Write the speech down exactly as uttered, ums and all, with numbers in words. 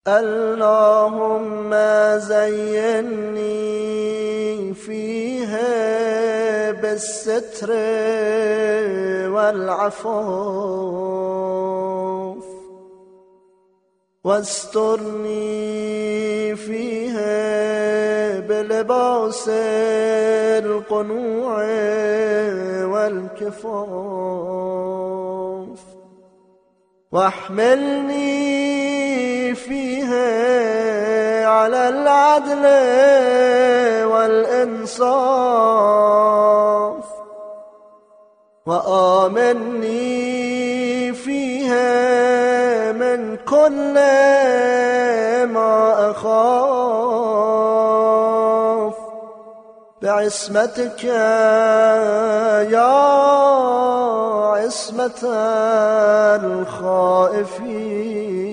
اللهم زينني فيه بالستر والعفاف واسترني فيه بلباس القنوع والكفاف واحملني فيه على العدل والإنصاف وآمني فيه من كل ما أخاف بعصمتك يا عصمة الخائفين.